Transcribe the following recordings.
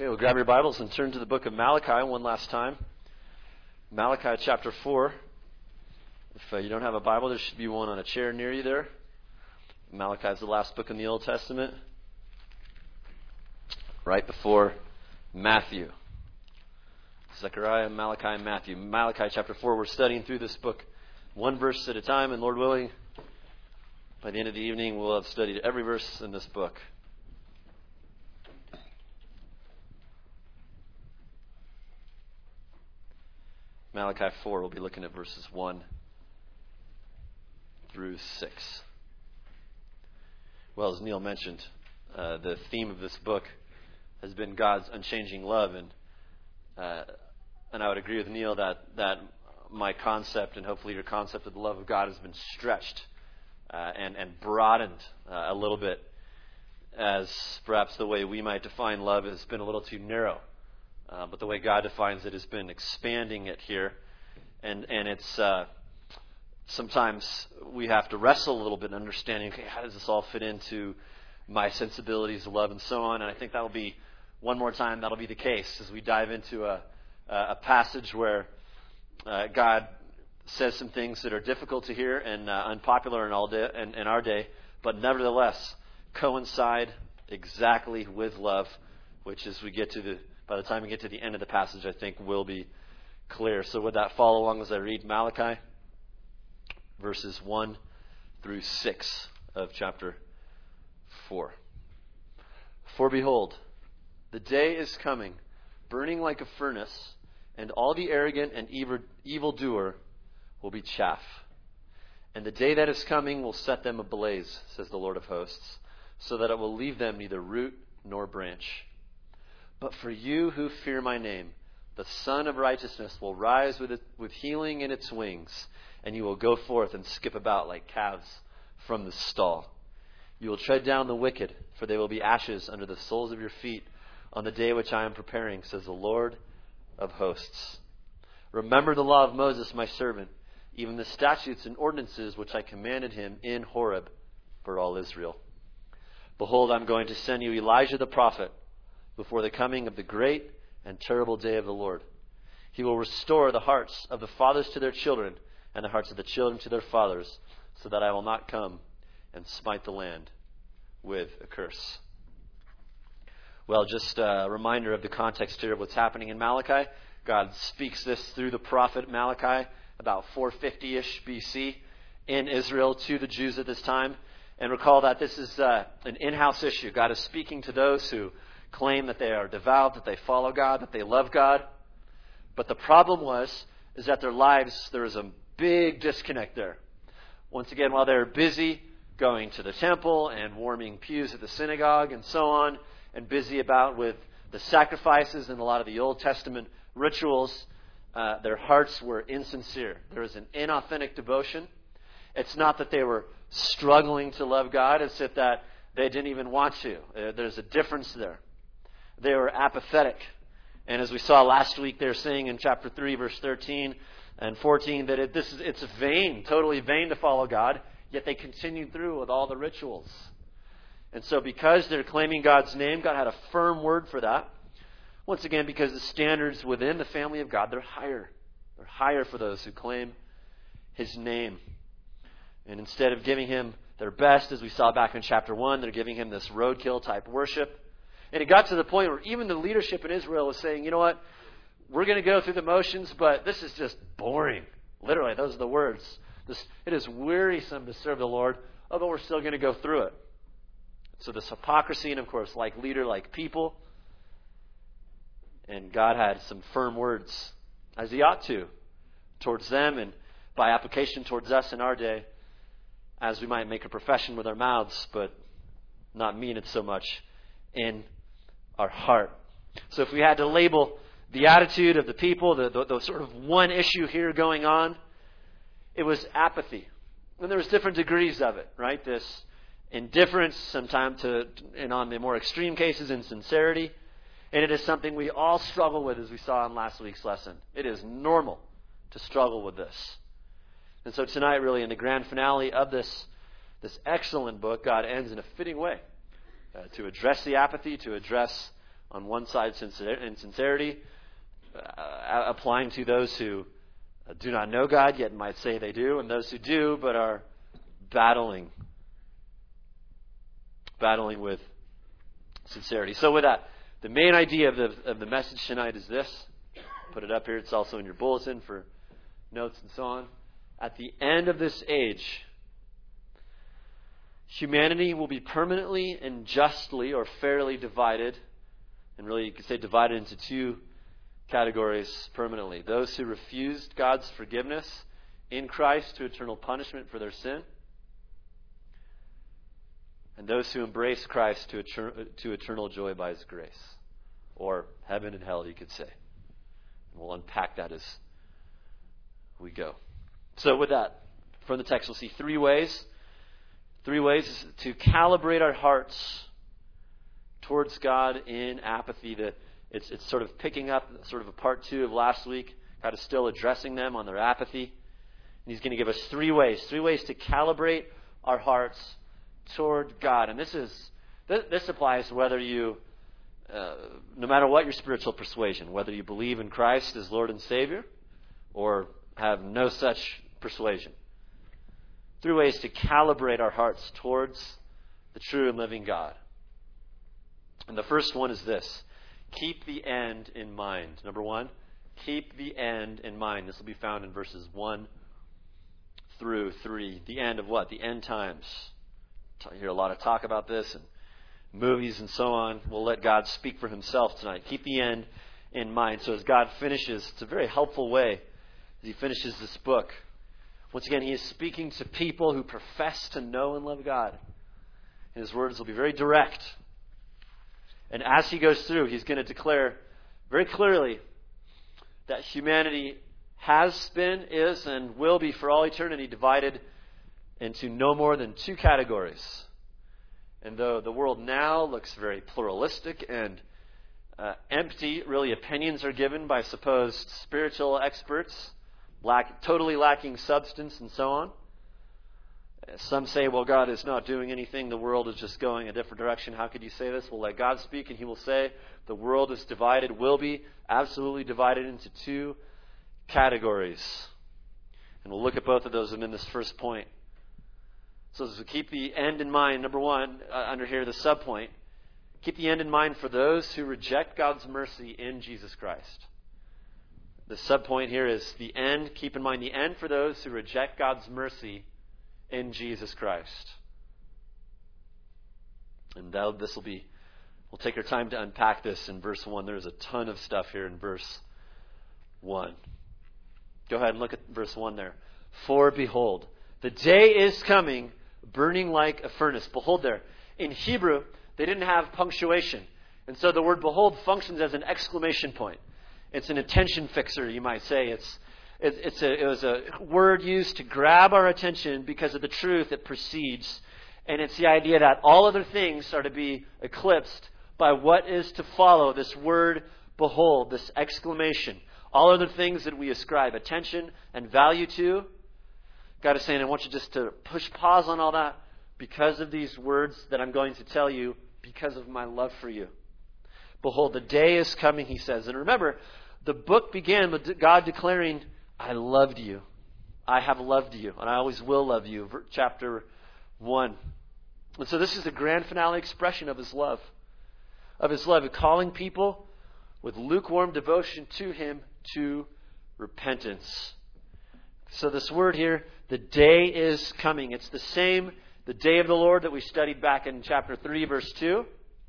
Okay, well, grab your Bibles and turn to the book of Malachi one last time. Malachi chapter 4. If you don't have a Bible, there should be one on a chair near you there. Malachi is the last book in the Old Testament, right before Matthew. Zechariah, Malachi, Matthew. Malachi chapter 4, we're studying through this book one verse at a time, and Lord willing, by the end of the evening, we'll have studied every verse in this book. Malachi 4, we'll be looking at verses 1 through 6. Well, as Neil mentioned, the theme of this book has been God's unchanging love, and I would agree with Neil that my concept, and hopefully your concept of the love of God, has been stretched and broadened a little bit, as perhaps the way we might define love has been a little too narrow. But the way God defines it has been expanding it here. And it's sometimes we have to wrestle a little bit in understanding, okay, how does this all fit into my sensibilities of love and so on. And I think that'll be, one more time, that'll be the case as we dive into a passage where God says some things that are difficult to hear and unpopular in our day, but nevertheless coincide exactly with love, which as we get to by the time we get to the end of the passage, I think will be clear. So would that follow along as I read Malachi, verses 1 through 6 of chapter 4. For behold, the day is coming, burning like a furnace, and all the arrogant and evildoer will be chaff. And the day that is coming will set them ablaze, says the Lord of hosts, so that it will leave them neither root nor branch. But for you who fear my name, the Son of Righteousness will rise with healing in its wings, and you will go forth and skip about like calves from the stall. You will tread down the wicked, for they will be ashes under the soles of your feet on the day which I am preparing, says the Lord of hosts. Remember the law of Moses, my servant, even the statutes and ordinances which I commanded him in Horeb for all Israel. Behold, I am going to send you Elijah the prophet, before the coming of the great and terrible day of the Lord. He will restore the hearts of the fathers to their children, and the hearts of the children to their fathers, so that I will not come and smite the land with a curse. Well, just a reminder of the context here of what's happening in Malachi. God speaks this through the prophet Malachi about 450-ish BC in Israel to the Jews at this time. And recall that this is an in-house issue. God is speaking to those who claim that they are devout, that they follow God, that they love God. But the problem is that their lives, there is a big disconnect there. Once again, while they're busy going to the temple and warming pews at the synagogue and so on, and busy about with the sacrifices and a lot of the Old Testament rituals, their hearts were insincere. There was an inauthentic devotion. It's not that they were struggling to love God, it's that they didn't even want to. There's a difference there. They were apathetic. And as we saw last week, they're saying in chapter 3, verse 13 and 14, that it's vain, totally vain to follow God, yet they continued through with all the rituals. And so because they're claiming God's name, God had a firm word for that. Once again, because the standards within the family of God, they're higher. They're higher for those who claim His name. And instead of giving Him their best, as we saw back in chapter 1, they're giving Him this roadkill type worship. And it got to the point where even the leadership in Israel was saying, you know what, we're going to go through the motions, but this is just boring. Literally, those are the words. It is wearisome to serve the Lord, although we're still going to go through it. So this hypocrisy, and of course, like leader, like people. And God had some firm words, as He ought to, towards them, and by application towards us in our day, as we might make a profession with our mouths, but not mean it so much in our heart. So if we had to label the attitude of the people, the sort of one issue here going on, it was apathy. And there was different degrees of it, right? This indifference, sometimes and on the more extreme cases, insincerity. And it is something we all struggle with, as we saw in last week's lesson. It is normal to struggle with this. And so tonight, really, in the grand finale of this excellent book, God ends in a fitting way to address the apathy, to address On one side, sincerity, applying to those who do not know God, yet might say they do, and those who do, but are battling with sincerity. So with that, the main idea of the message tonight is this. Put it up here. It's also in your bulletin for notes and so on. At the end of this age, humanity will be permanently and justly or fairly divided. And really, you could say divided into two categories permanently. Those who refused God's forgiveness in Christ to eternal punishment for their sin. And those who embrace Christ to eternal joy by His grace. Or heaven and hell, you could say. And we'll unpack that as we go. So with that, from the text, we'll see three ways. Three ways to calibrate our hearts towards God in apathy. It's sort of picking up sort of a part 2 of last week. God is still addressing them on their apathy. And He's going to give us three ways to calibrate our hearts toward God. And this applies whether you, no matter what your spiritual persuasion, whether you believe in Christ as Lord and Savior or have no such persuasion. Three ways to calibrate our hearts towards the true and living God. And the first one is this. Keep the end in mind. Number 1, keep the end in mind. This will be found in verses 1 through 3. The end of what? The end times. I hear a lot of talk about this and movies and so on. We'll let God speak for Himself tonight. Keep the end in mind. So as God finishes, it's a very helpful way as He finishes this book. Once again, He is speaking to people who profess to know and love God. And His words will be very direct. And as He goes through, He's going to declare very clearly that humanity has been, is, and will be for all eternity divided into no more than two categories. And though the world now looks very pluralistic and empty, really opinions are given by supposed spiritual experts, totally lacking substance and so on. Some say, well, God is not doing anything. The world is just going a different direction. How could you say this? Well, let God speak and He will say the world is divided, will be absolutely divided into two categories. And we'll look at both of those in this first point. So as we keep the end in mind, number 1, under here, the subpoint, keep the end in mind for those who reject God's mercy in Jesus Christ. The subpoint here is the end. Keep in mind the end for those who reject God's mercy in Jesus Christ. And we'll take our time to unpack this in verse 1. There's a ton of stuff here in verse 1. Go ahead and look at verse 1 there. For behold, the day is coming, burning like a furnace. Behold there. In Hebrew, they didn't have punctuation. And so the word behold functions as an exclamation point. It's an attention fixer, you might say. It was a word used to grab our attention because of the truth it precedes. And it's the idea that all other things are to be eclipsed by what is to follow this word behold, this exclamation. All other things that we ascribe attention and value to. God is saying, I want you just to push pause on all that because of these words that I'm going to tell you because of my love for you. Behold, the day is coming, He says. And remember, the book began with God declaring, I loved you. I have loved you, and I always will love you. Chapter 1. And so this is the grand finale expression of His love. Of His love, calling people with lukewarm devotion to Him to repentance. So this word here, the day is coming. It's the same, the day of the Lord that we studied back in chapter 3, verse 2.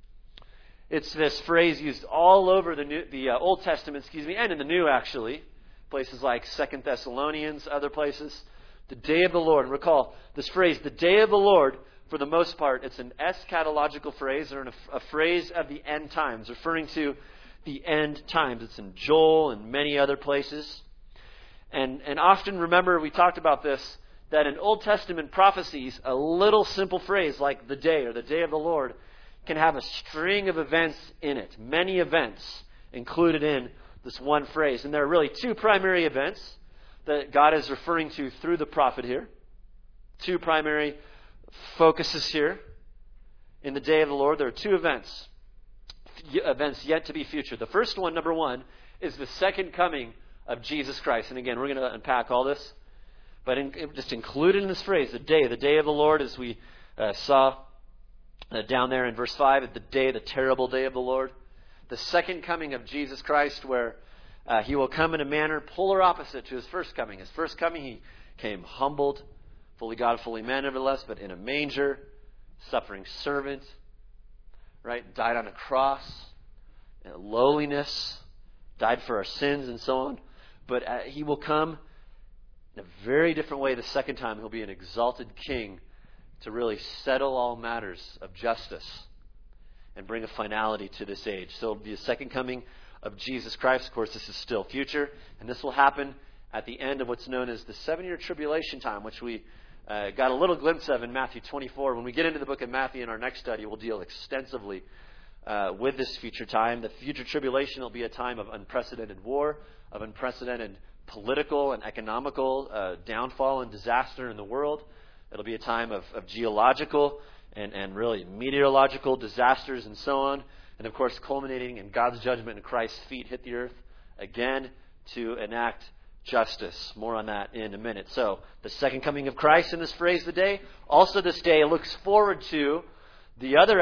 It's this phrase used all over the Old Testament, and in the New, actually. Places like 2 Thessalonians, other places. The day of the Lord. And recall, this phrase, the day of the Lord, for the most part, it's an eschatological phrase, or a phrase of the end times, referring to the end times. It's in Joel and many other places. And often, remember, we talked about this, that in Old Testament prophecies, a little simple phrase like the day or the day of the Lord can have a string of events in it. Many events included in this one phrase. And there are really two primary events that God is referring to through the prophet here. Two primary focuses here. In the day of the Lord, there are two events. events yet to be future. The first one, number one, is the second coming of Jesus Christ. And again, we're going to unpack all this. But just included in this phrase, the day of the Lord, as we saw down there in verse 5, the terrible day of the Lord. The second coming of Jesus Christ, where he will come in a manner polar opposite to his first coming. His first coming, he came humbled, fully God, fully man, nevertheless, but in a manger, suffering servant, right? Died on a cross, lowliness, died for our sins and so on. But he will come in a very different way the second time. He'll be an exalted king to really settle all matters of justice and bring a finality to this age. So it'll be a second coming of Jesus Christ. Of course, this is still future, and this will happen at the end of what's known as the 7-year tribulation time, which we got a little glimpse of in Matthew 24. When we get into the book of Matthew in our next study, we'll deal extensively with this future time. The future tribulation will be a time of unprecedented war, of unprecedented political and economical downfall and disaster in the world. It'll be a time of geological and really meteorological disasters and so on. And of course, culminating in God's judgment and Christ's feet hit the earth again to enact justice. More on that in a minute. So, the second coming of Christ in this phrase, the day. Also, this day looks forward to the other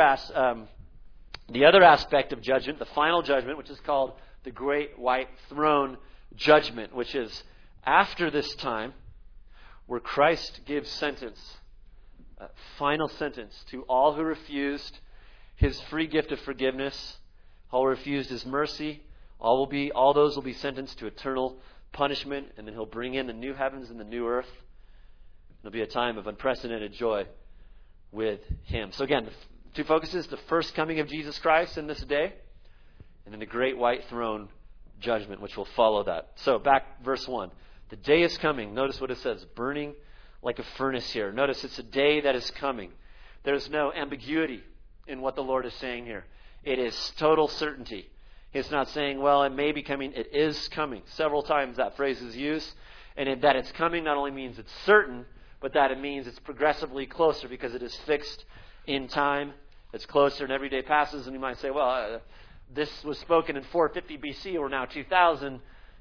aspect of judgment, the final judgment, which is called the Great White Throne Judgment, which is after this time where Christ gives sentence, final sentence to all who refused his free gift of forgiveness, all who refused his mercy. All those will be sentenced to eternal punishment, and then he'll bring in the new heavens and the new earth. It'll be a time of unprecedented joy with him. So again, the two focuses: the first coming of Jesus Christ in this day, and then the great white throne judgment, which will follow that. So back verse 1. The day is coming. Notice what it says, burning like a furnace here. Notice it's a day that is coming. There's no ambiguity in what the Lord is saying here. It is total certainty. He's not saying, well, it may be coming. It is coming. Several times that phrase is used. And that it's coming not only means it's certain, but that it means it's progressively closer because it is fixed in time. It's closer, and every day passes, and you might say, well, this was spoken in 450 BC. We're now 2000,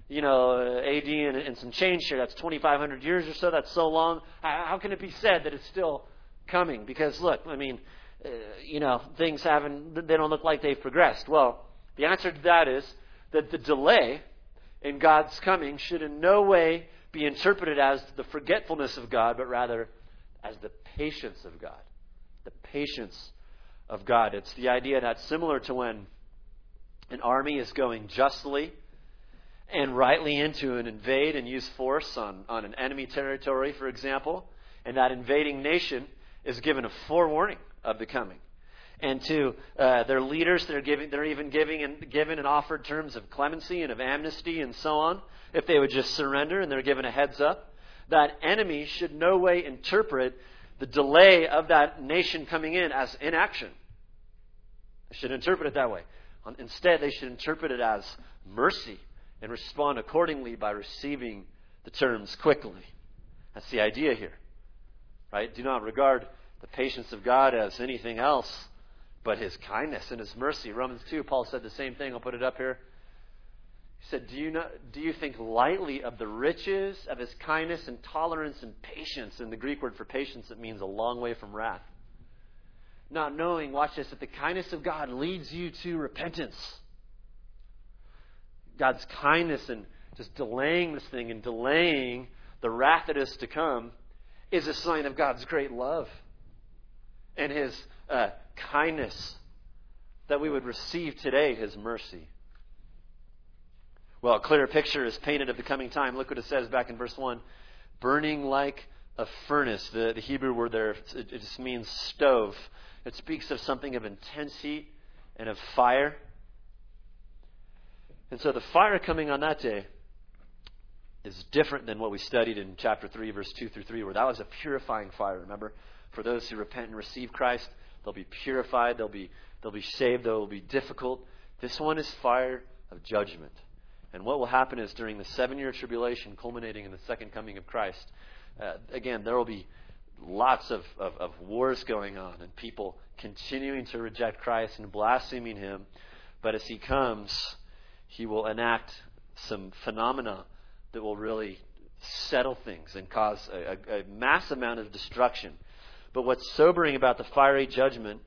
AD and some change here. That's 2,500 years or so. That's so long. How can it be said that it's still coming? Because look, things they don't look like they've progressed. Well, the answer to that is that the delay in God's coming should in no way be interpreted as the forgetfulness of God, but rather as the patience of God. The patience of God. It's the idea that's similar to when an army is going justly and rightly in to invade and use force on an enemy territory, for example, and that invading nation is given a forewarning of the coming. And to their leaders, they're even given and offered terms of clemency and of amnesty and so on, if they would just surrender, and they're given a heads up. That enemy should no way interpret the delay of that nation coming in as inaction. They should interpret it that way. Instead, they should interpret it as mercy and respond accordingly by receiving the terms quickly. That's the idea here, right? Do not regard the patience of God as anything else but his kindness and his mercy. Romans 2, Paul said the same thing. I'll put it up here. He said, do you think lightly of the riches of his kindness and tolerance and patience? In the Greek word for patience, it means a long way from wrath. Not knowing, watch this, that the kindness of God leads you to repentance. God's kindness and just delaying this thing and delaying the wrath that is to come is a sign of God's great love and his kindness, that we would receive today his mercy. Well, a clearer picture is painted of the coming time. Look what it says back in verse 1. Burning like a furnace. The Hebrew word there, it just means stove. It speaks of something of intense heat and of fire. And so the fire coming on that day is different than what we studied in chapter 3, verse 2 through 3, where that was a purifying fire. Remember, for those who repent and receive Christ, they'll be purified, they'll be saved, they'll be difficult. This one is fire of judgment. And what will happen is during the 7-year tribulation culminating in the second coming of Christ, again, there will be lots of wars going on and people continuing to reject Christ and blaspheming him. But as he comes, he will enact some phenomena that will really settle things and cause a mass amount of destruction. But what's sobering about the fiery judgment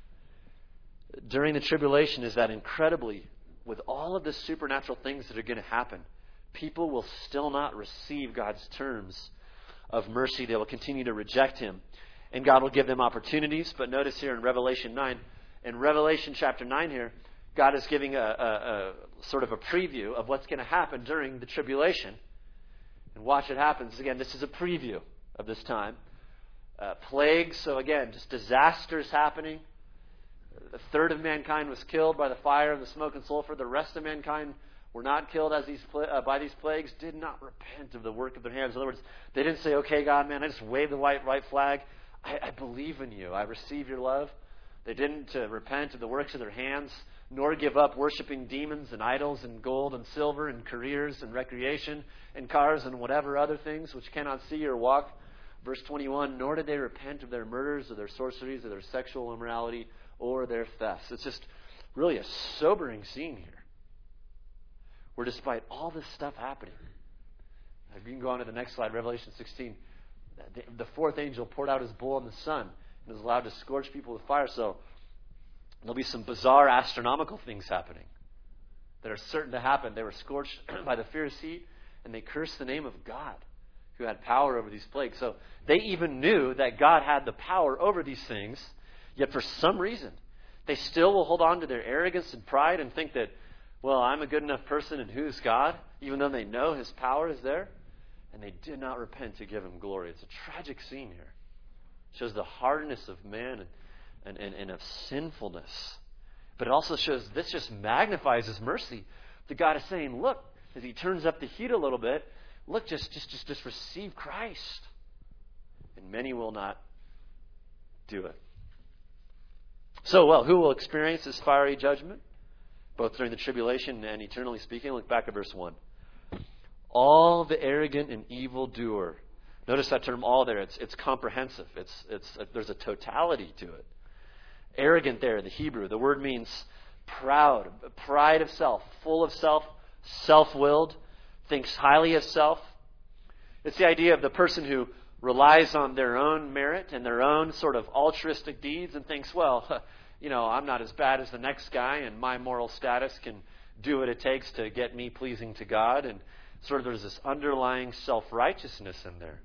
during the tribulation is that incredibly, with all of the supernatural things that are going to happen, people will still not receive God's terms of mercy. They will continue to reject Him. And God will give them opportunities. But notice here in Revelation 9, in Revelation chapter 9 here, God is giving a sort of a preview of what's going to happen during the tribulation. And watch what happens. Again, this is a preview of this time. Plagues, so again, just disasters happening. A third of mankind was killed by the fire and the smoke and sulfur. The rest of mankind were not killed by these plagues, did not repent of the work of their hands. In other words, they didn't say, okay, God, man, I just waved the white flag. I believe in you. I receive your love. They didn't repent of the works of their hands, nor give up worshiping demons and idols and gold and silver and careers and recreation and cars and whatever other things which cannot see or walk. Verse 21, nor did they repent of their murders or their sorceries or their sexual immorality or their thefts. It's just really a sobering scene here, where despite all this stuff happening, you can go on to the next slide, Revelation 16, the fourth angel poured out his bowl in the sun and was allowed to scorch people with fire. So there'll be some bizarre astronomical things happening that are certain to happen. They were scorched by the fierce heat, and they cursed the name of God, who had power over these plagues. So they even knew that God had the power over these things, yet for some reason, they still will hold on to their arrogance and pride and think that, well, I'm a good enough person, and who's God? Even though they know His power is there. And they did not repent to give Him glory. It's a tragic scene here. It shows the hardness of man and of sinfulness. But it also shows, this just magnifies His mercy. The God is saying, look, as He turns up the heat a little bit, look, just receive Christ. And many will not do it. So, well, who will experience this fiery judgment? Both during the tribulation and eternally speaking. Look back at verse 1. All the arrogant and evildoer. Notice that term all there. It's comprehensive. There's a totality to it. Arrogant there in the Hebrew. The word means proud, pride of self, full of self, self-willed, thinks highly of self. It's the idea of the person who relies on their own merit and their own sort of altruistic deeds and thinks, well, I'm not as bad as the next guy, and my moral status can do what it takes to get me pleasing to God. And sort of there's this underlying self-righteousness in there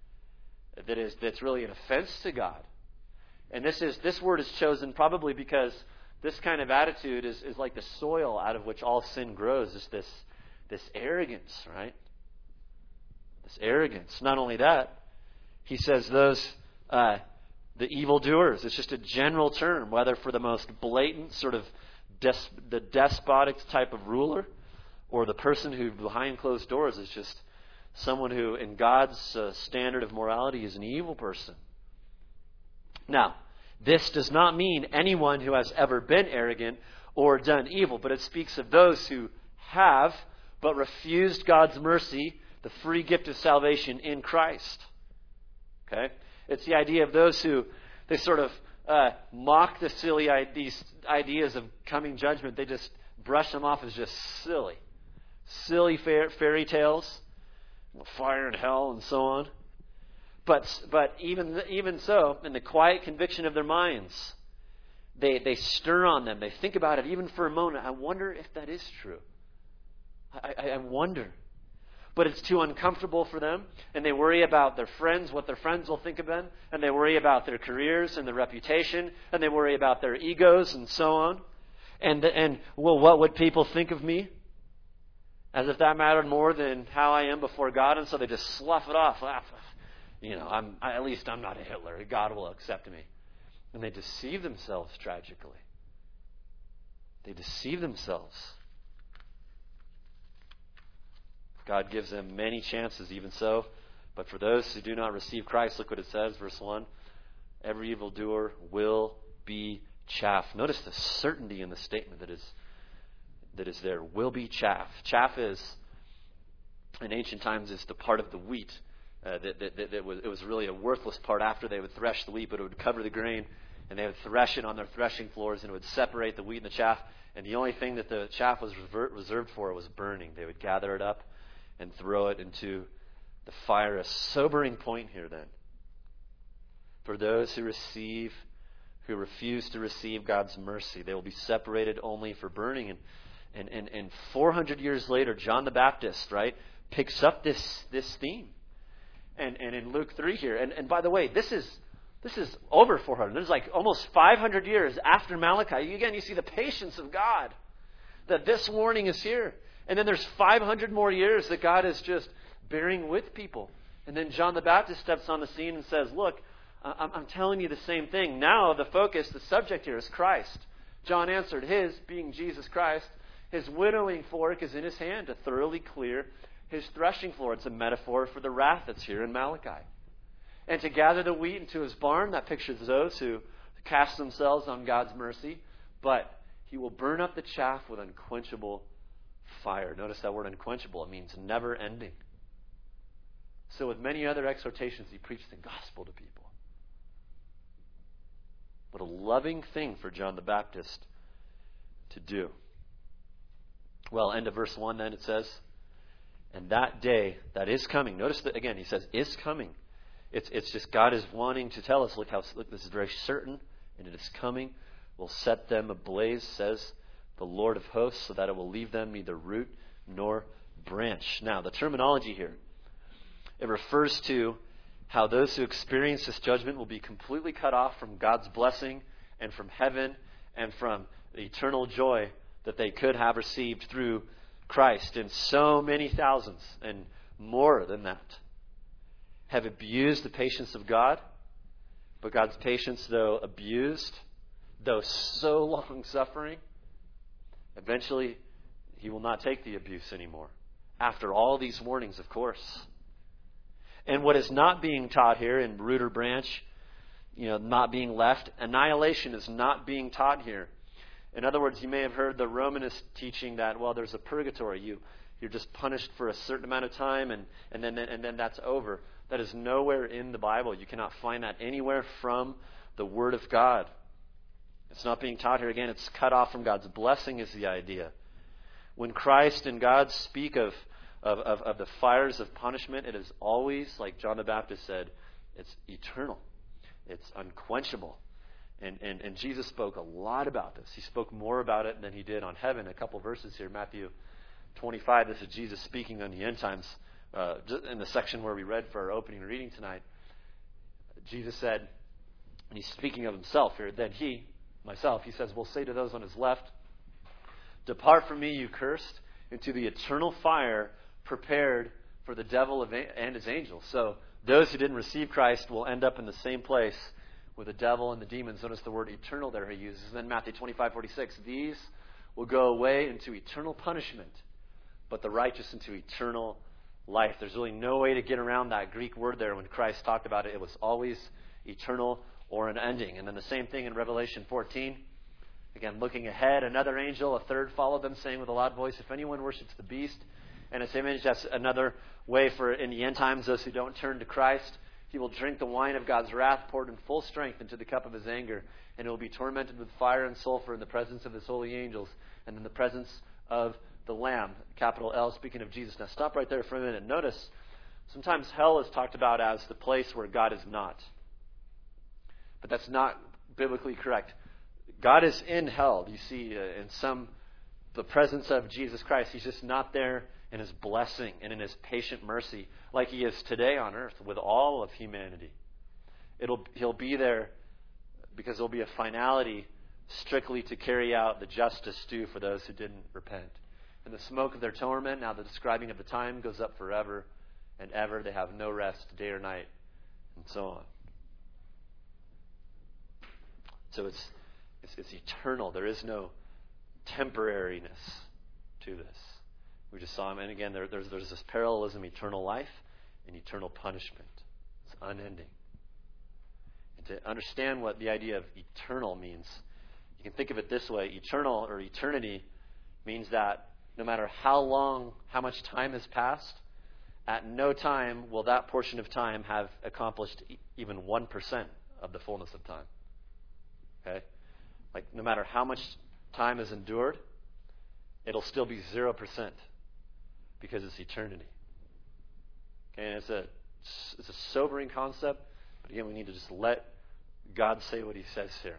that's really an offense to God. And this word is chosen probably because this kind of attitude is like the soil out of which all sin grows. Is this arrogance, right? This arrogance. Not only that, he says those the evildoers. It's just a general term, whether for the most blatant sort of the despotic type of ruler, or the person who behind closed doors is just someone who, in God's standard of morality, is an evil person. Now, this does not mean anyone who has ever been arrogant or done evil, but it speaks of those who have but refused God's mercy, the free gift of salvation in Christ. Okay? It's the idea of those who, they sort of mock the silly these ideas of coming judgment. They just brush them off as just silly. Silly fairy tales, fire and hell and so on. But even so, in the quiet conviction of their minds, they stir on them. They think about it even for a moment. I wonder if that is true. I wonder. But it's too uncomfortable for them, and they worry about their friends, what their friends will think of them, and they worry about their careers and their reputation, and they worry about their egos and so on. And well, what would people think of me? As if that mattered more than how I am before God, and so they just slough it off. At least I'm not a Hitler. God will accept me. And they deceive themselves tragically. They deceive themselves. God gives them many chances, even so. But for those who do not receive Christ, look what it says, verse 1. Every evildoer will be chaff. Notice the certainty in the statement that is there. Will be chaff. Chaff is, in ancient times, is the part of the wheat. It was really a worthless part after they would thresh the wheat, but it would cover the grain, and they would thresh it on their threshing floors, and it would separate the wheat and the chaff. And the only thing that the chaff was reserved for was burning. They would gather it up and throw it into the fire. A sobering point here, then. For those who refuse to receive God's mercy, they will be separated only for burning. And 400 years later, John the Baptist, right, picks up this theme. And in Luke 3 here, and by the way, this is over 400. This is like almost 500 years after Malachi. Again, you see the patience of God, that this warning is here. And then there's 500 more years that God is just bearing with people. And then John the Baptist steps on the scene and says, look, I'm telling you the same thing. Now the focus, the subject here is Christ. John answered, his, being Jesus Christ, his winnowing fork is in his hand to thoroughly clear his threshing floor. It's a metaphor for the wrath that's here in Malachi. And to gather the wheat into his barn, that pictures those who cast themselves on God's mercy. But he will burn up the chaff with unquenchable fire. Notice that word unquenchable. It means never ending. So with many other exhortations, he preached the gospel to people. What a loving thing for John the Baptist to do. Well, end of verse 1 then it says, and that day that is coming. Notice that again, he says, is coming. It's just God is wanting to tell us, look, this is very certain, and it is coming. Will set them ablaze, says the Lord of hosts, so that it will leave them neither root nor branch. Now, the terminology here, it refers to how those who experience this judgment will be completely cut off from God's blessing and from heaven and from the eternal joy that they could have received through Christ. And so many thousands and more than that have abused the patience of God. But God's patience, though abused, though so long suffering, eventually he will not take the abuse anymore. After all these warnings, of course. And what is not being taught here in root or branch, not being left, annihilation is not being taught here. In other words, you may have heard the Romanist teaching that, well, there's a purgatory. You're just punished for a certain amount of time and then that's over. That is nowhere in the Bible. You cannot find that anywhere from the Word of God. It's not being taught here. Again, it's cut off from God's blessing is the idea. When Christ and God speak of the fires of punishment, it is always, like John the Baptist said, it's eternal. It's unquenchable. And Jesus spoke a lot about this. He spoke more about it than he did on heaven. A couple verses here, Matthew 25. This is Jesus speaking on the end times. In the section where we read for our opening reading tonight, Jesus said, and he's speaking of himself here, then he says, will say to those on his left, depart from me, you cursed, into the eternal fire prepared for the devil and his angels. So those who didn't receive Christ will end up in the same place with the devil and the demons. Notice the word eternal there he uses. And then Matthew 25:46, these will go away into eternal punishment, but the righteous into eternal life. There's really no way to get around that Greek word there. When Christ talked about it, it was always eternal or unending. And then the same thing in Revelation 14. Again, looking ahead, another angel, a third, followed them, saying with a loud voice, if anyone worships the beast and its image, that's another way for, in the end times, those who don't turn to Christ, he will drink the wine of God's wrath poured in full strength into the cup of his anger, and he will be tormented with fire and sulfur in the presence of his holy angels and in the presence of the Lamb, capital L, speaking of Jesus. Now stop right there for a minute. Notice, sometimes hell is talked about as the place where God is not. But that's not biblically correct. God is in hell. You see, the presence of Jesus Christ. He's just not there in his blessing and in his patient mercy like he is today on earth with all of humanity. He'll be there because there'll be a finality strictly to carry out the justice due for those who didn't repent. And the smoke of their torment, now the describing of the time, goes up forever and ever. They have no rest day or night, and so on. So it's eternal. There is no temporariness to this. We just saw him. And again, there's this parallelism, eternal life and eternal punishment. It's unending. And to understand what the idea of eternal means, you can think of it this way. Eternal or eternity means that no matter how much time has passed, at no time will that portion of time have accomplished even 1% of the fullness of time. Okay? Like, no matter how much time is endured, it'll still be 0% because it's eternity. Okay? And it's a sobering concept, but again, we need to just let God say what he says here.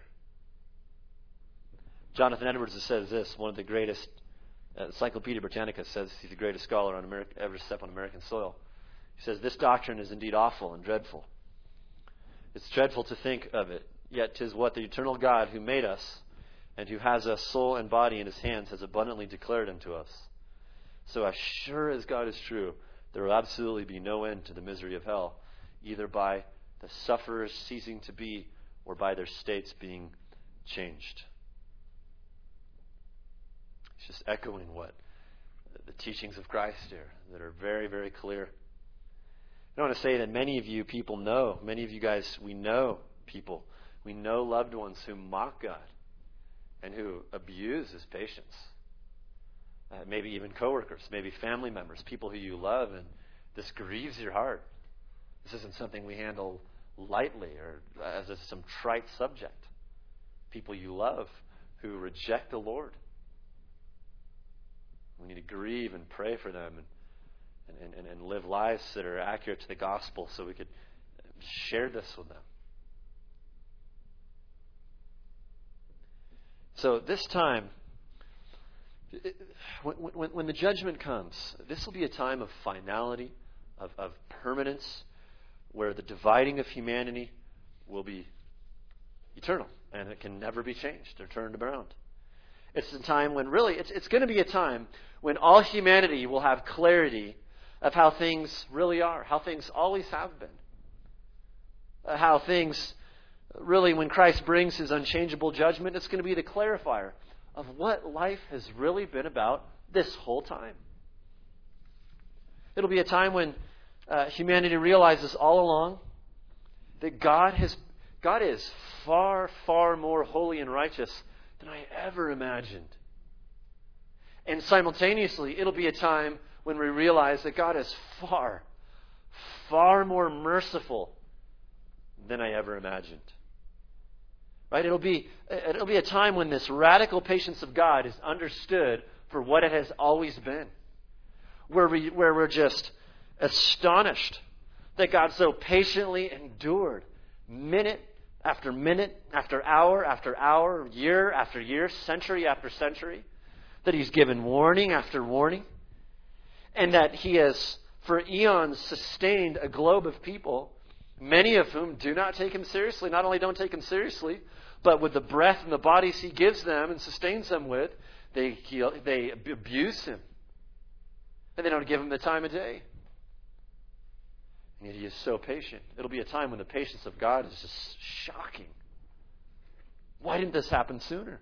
Jonathan Edwards says this, one of the greatest, Encyclopedia Britannica says he's the greatest scholar on ever step on American soil. He says, this doctrine is indeed awful and dreadful. It's dreadful to think of it, yet 'tis what the eternal God who made us and who has us soul and body in his hands has abundantly declared unto us. So as sure as God is true, there will absolutely be no end to the misery of hell, either by the sufferers ceasing to be or by their states being changed. It's just echoing what the teachings of Christ here that are very, very clear. I want to say that many of you people know, many of you guys, we know people. We know loved ones who mock God and who abuse his patience. Maybe even coworkers, maybe family members, people who you love, and this grieves your heart. This isn't something we handle lightly or as some trite subject. People you love who reject the Lord. We need to grieve and pray for them and live lives that are accurate to the gospel so we could share this with them. So this time, when the judgment comes, this will be a time of finality, of permanence, where the dividing of humanity will be eternal and it can never be changed or turned around. It's a time when really, it's going to be a time when all humanity will have clarity of how things really are, how things always have been. How things really, when Christ brings his unchangeable judgment, it's going to be the clarifier of what life has really been about this whole time. It'll be a time when humanity realizes all along that God is far, far more holy and righteous than I ever imagined. And simultaneously, it'll be a time when we realize that God is far, far more merciful than I ever imagined. Right? It'll be a time when this radical patience of God is understood for what it has always been. Where we're just astonished that God so patiently endured minute after hour, year after year, century after century, that he's given warning after warning, and that he has for eons sustained a globe of people, many of whom do not take him seriously. Not only don't take him seriously, but with the breath and the bodies he gives them and sustains them with, they abuse him. And they don't give him the time of day. And yet he is so patient. It'll be a time when the patience of God is just shocking. Why didn't this happen sooner?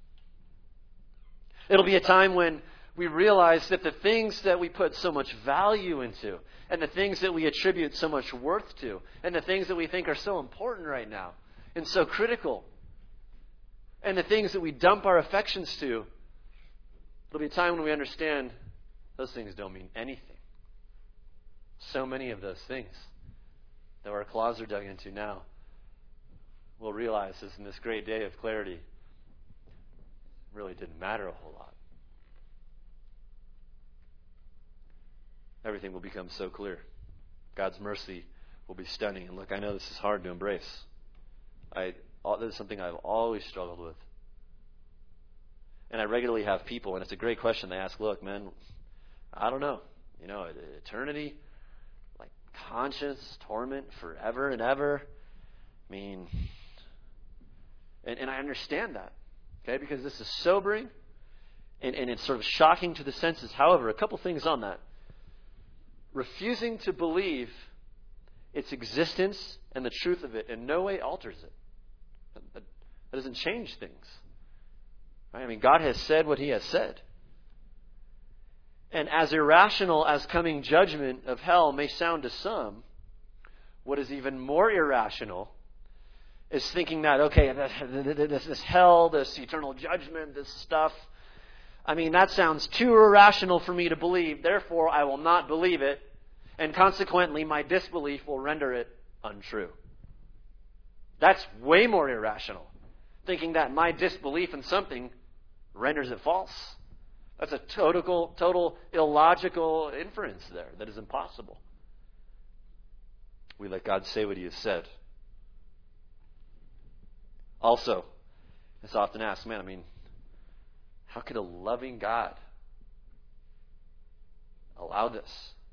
It'll be a time when we realize that the things that we put so much value into, and the things that we attribute so much worth to, and the things that we think are so important right now, and so critical, and the things that we dump our affections to, it'll be a time when we understand those things don't mean anything. So many of those things that our claws are dug into now, we'll realize is in this great day of clarity, really didn't matter a whole lot. Everything will become so clear. God's mercy will be stunning. And look, I know this is hard to embrace. This is something I've always struggled with. And I regularly have people, and it's a great question they ask, look, man, I don't know. Eternity, like conscience, torment forever and ever. I mean, and I understand that. Okay, because this is sobering and it's sort of shocking to the senses. However, a couple things on that. Refusing to believe its existence and the truth of it in no way alters it. That doesn't change things. Right? I mean, God has said what he has said. And as irrational as coming judgment of hell may sound to some, what is even more irrational is thinking that, okay, this hell, this eternal judgment, this stuff, I mean, that sounds too irrational for me to believe. Therefore, I will not believe it. And consequently, my disbelief will render it untrue. That's way more irrational thinking that my disbelief in something renders it false. That's a total illogical inference there that is impossible. We let God say what He has said. Also, it's often asked, how could a loving God allow this?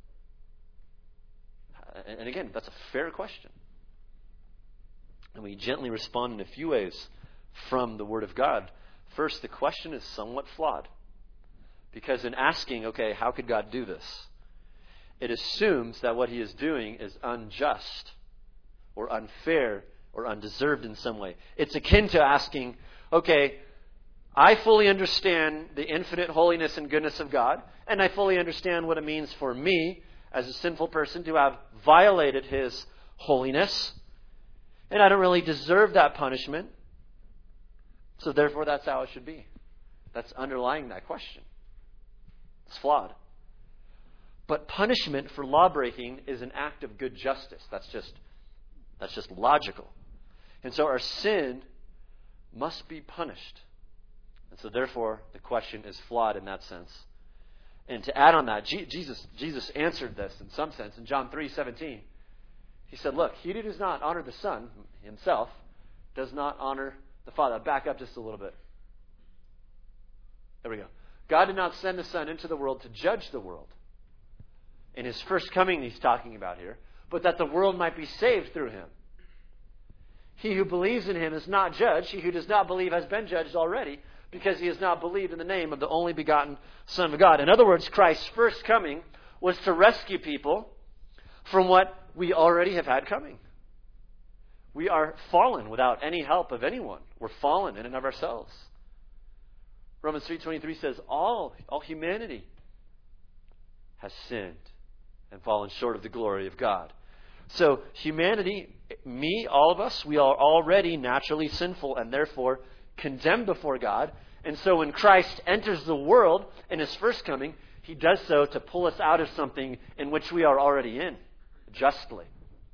And again, that's a fair question. And we gently respond in a few ways from the Word of God. First, the question is somewhat flawed. Because in asking, how could God do this? It assumes that what He is doing is unjust or unfair or undeserved in some way. It's akin to asking, I fully understand the infinite holiness and goodness of God, and I fully understand what it means for me as a sinful person to have violated His holiness, and I don't really deserve that punishment, so therefore that's how it should be. That's underlying that question. It's flawed. But punishment for lawbreaking is an act of good justice. That's just logical. And so our sin must be punished. And so therefore the question is flawed in that sense. And to add on that, Jesus answered this in some sense in John 3:17. He said, look, he who does not honor the Son himself does not honor the Father. I'll back up just a little bit. There we go. God did not send the Son into the world to judge the world. In His first coming, He's talking about here, but that the world might be saved through Him. He who believes in Him is not judged. He who does not believe has been judged already, because he has not believed in the name of the only begotten Son of God. In other words, Christ's first coming was to rescue people from what we already have had coming. We are fallen without any help of anyone. We're fallen in and of ourselves. Romans 3:23 says all humanity has sinned and fallen short of the glory of God. So humanity, me, all of us, we are already naturally sinful and therefore condemned before God. And so when Christ enters the world in His first coming, He does so to pull us out of something in which we are already in, justly.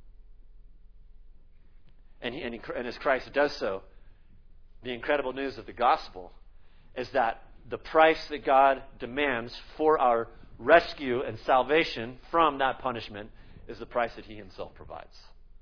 And as Christ does so, the incredible news of the gospel is that the price that God demands for our rescue and salvation from that punishment is the price that He Himself provides.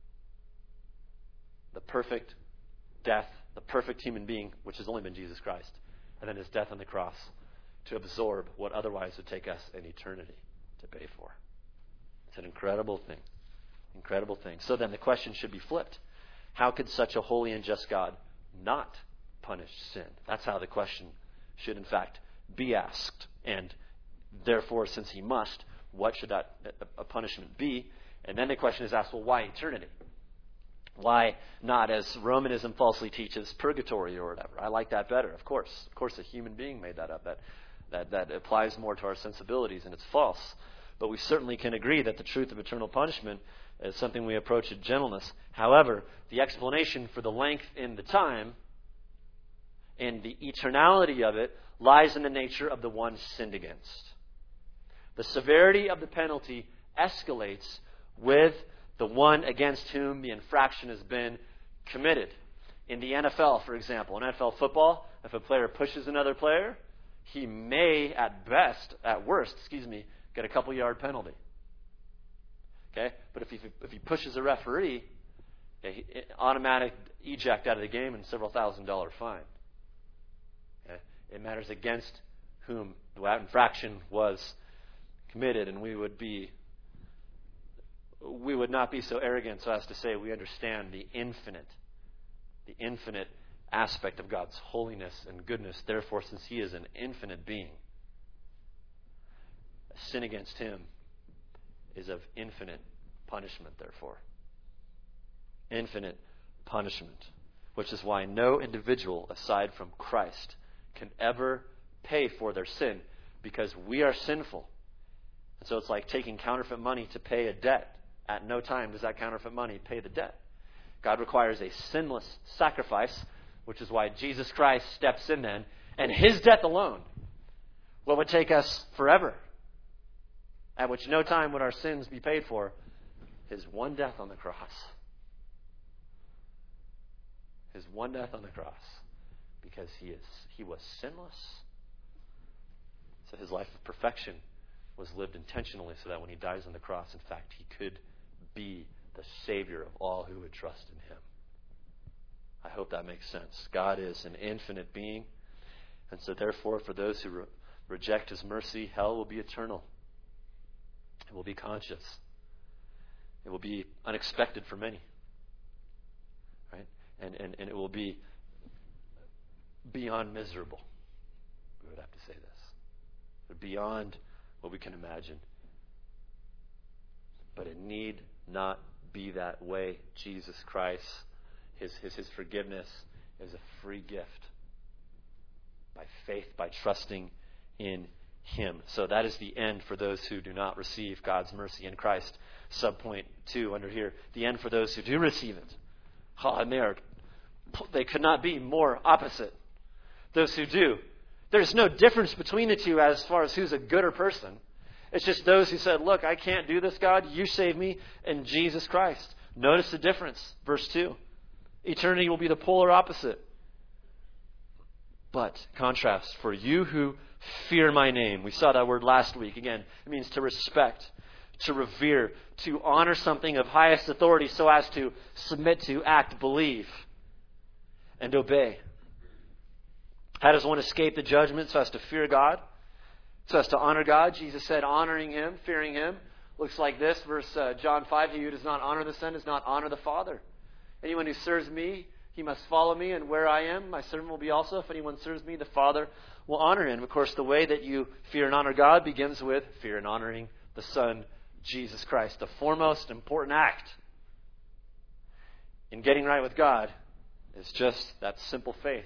The perfect death, the perfect human being, which has only been Jesus Christ, and then His death on the cross to absorb what otherwise would take us an eternity to pay for. It's an incredible thing. Incredible thing. So then the question should be flipped. How could such a holy and just God not punish sin? That's how the question should in fact be asked. And therefore, since He must, what should that a punishment be? And then the question is asked, well, why eternity? Why not, as Romanism falsely teaches, purgatory or whatever? I like that better, of course. Of course, a human being made that up. That applies more to our sensibilities, and it's false. But we certainly can agree that the truth of eternal punishment is something we approach with gentleness. However, the explanation for the length in the time and the eternality of it lies in the nature of the one sinned against. The severity of the penalty escalates with the one against whom the infraction has been committed. In the NFL, for example, in NFL football, if a player pushes another player, he may, at worst, get a couple-yard penalty. Okay? But if he pushes a referee, automatic eject out of the game and several $1,000 fine. Okay? It matters against whom the infraction was committed, and we would not be so arrogant so as to say we understand the infinite aspect of God's holiness and goodness. Therefore, since He is an infinite being, sin against Him is of infinite punishment, therefore. Infinite punishment. Which is why no individual aside from Christ can ever pay for their sin, because we are sinful. And so it's like taking counterfeit money to pay a debt. At no time does that counterfeit money pay the debt. God requires a sinless sacrifice, which is why Jesus Christ steps in then, and His death alone, what would take us forever, at which no time would our sins be paid for, His one death on the cross. His one death on the cross. because he was sinless. So his life of perfection was lived intentionally so that when he dies on the cross, in fact, he could be the Savior of all who would trust in him. I hope that makes sense. God is an infinite being, and so therefore for those who reject his mercy, hell will be eternal. It will be conscious. It will be unexpected for many. Right? And it will be beyond miserable. We would have to say this. Beyond what we can imagine. But it need not be that way. Jesus Christ, his forgiveness is a free gift. By faith, by trusting in him. So that is the end for those who do not receive God's mercy in Christ. Subpoint 2 under here. The end for those who do receive it. And they could not be more opposite. Those who do. There's no difference between the two as far as who's a gooder person. It's just those who said, look, I can't do this, God. You save me in Jesus Christ. Notice the difference. Verse 2. Eternity will be the polar opposite. But, contrast, for you who fear my name. We saw that word last week. Again, it means to respect, to revere, to honor something of highest authority so as to submit to, act, believe, and obey. How does one escape the judgment? So as to fear God, so as to honor God. Jesus said honoring him, fearing him, looks like this. Verse John 5, he who does not honor the Son does not honor the Father. Anyone who serves me, he must follow me, and where I am, my servant will be also. If anyone serves me, the Father will honor him. Of course, the way that you fear and honor God begins with fear and honoring the Son, Jesus Christ. The foremost important act in getting right with God is just that simple faith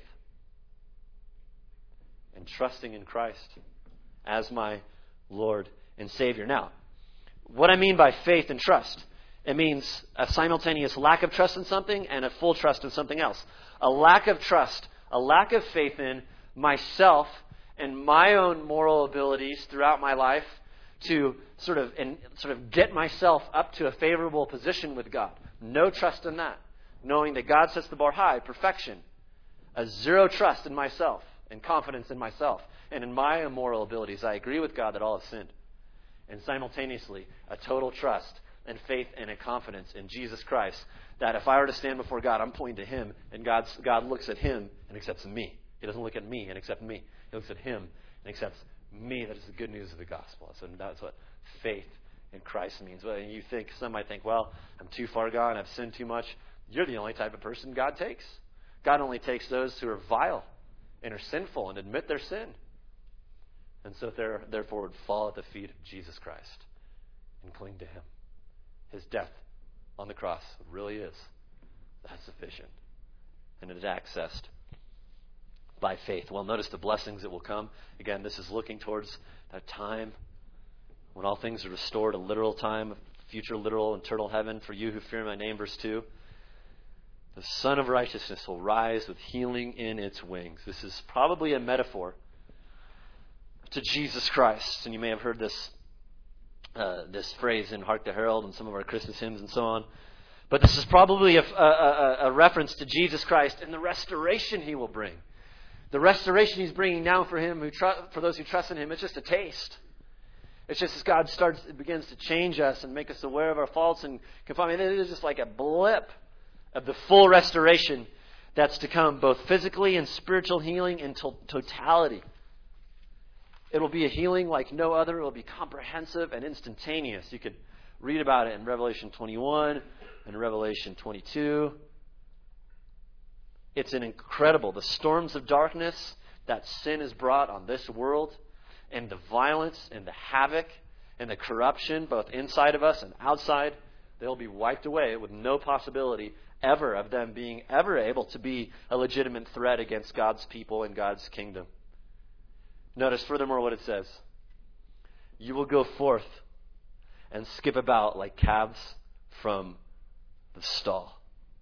and trusting in Christ as my Lord and Savior. Now, what I mean by faith and trust, it means a simultaneous lack of trust in something and a full trust in something else. A lack of trust, a lack of faith in myself and my own moral abilities throughout my life to sort of get myself up to a favorable position with God. No trust in that. Knowing that God sets the bar high, perfection. A zero trust in myself and confidence in myself and in my immoral abilities. I agree with God that all have sinned. And simultaneously, a total trust and faith and a confidence in Jesus Christ that if I were to stand before God, I'm pointing to him, and God looks at him and accepts me. He doesn't look at me and accept me. He looks at him and accepts me. That is the good news of the gospel. So that's what faith in Christ means. Well, you think, some might think, well, I'm too far gone, I've sinned too much. You're the only type of person God takes. God only takes those who are vile and are sinful and admit their sin. And so therefore would fall at the feet of Jesus Christ and cling to him. His death on the cross really is that sufficient. And it is accessed by faith. Well, notice the blessings that will come. Again, this is looking towards that time when all things are restored, a literal time, a future literal eternal heaven for you who fear my name. Verse 2. The Son of Righteousness will rise with healing in its wings. This is probably a metaphor to Jesus Christ. And you may have heard this phrase in Hark the Herald and some of our Christmas hymns and so on. But this is probably a reference to Jesus Christ and the restoration he will bring. The restoration he's bringing now for him, for those who trust in him, it's just a taste. It's just as God begins to change us and make us aware of our faults and confine. It is just like a blip of the full restoration that's to come, both physically and spiritual healing in totality. It will be a healing like no other. It will be comprehensive and instantaneous. You could read about it in Revelation 21 and Revelation 22. It's an incredible, the storms of darkness that sin has brought on this world, and the violence and the havoc and the corruption, both inside of us and outside, they'll be wiped away with no possibility ever of them being ever able to be a legitimate threat against God's people and God's kingdom. Notice furthermore what it says. You will go forth and skip about like calves from the stall.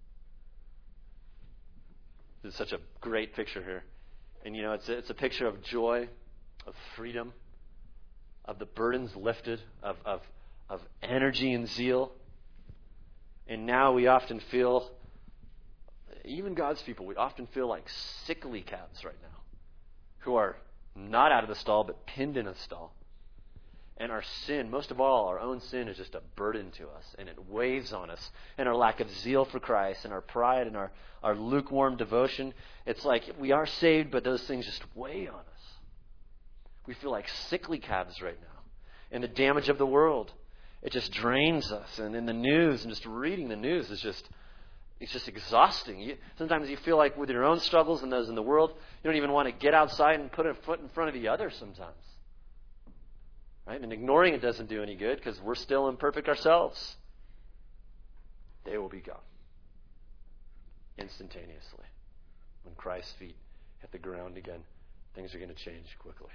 This is such a great picture here. And it's a picture of joy, of freedom, of the burdens lifted, of energy and zeal. And now we often feel even God's people, we often feel like sickly calves right now who are not out of the stall but pinned in a stall. And our sin, most of all, our own sin is just a burden to us, and it weighs on us. And our lack of zeal for Christ and our pride and our lukewarm devotion, it's like we are saved, but those things just weigh on us. We feel like sickly calves right now. And the damage of the world, it just drains us. And in the news, and just reading the news is just, it's just exhausting. Sometimes you feel like with your own struggles and those in the world, you don't even want to get outside and put a foot in front of the other sometimes. Right? And ignoring it doesn't do any good because we're still imperfect ourselves. They will be gone instantaneously. When Christ's feet hit the ground again, things are going to change quickly.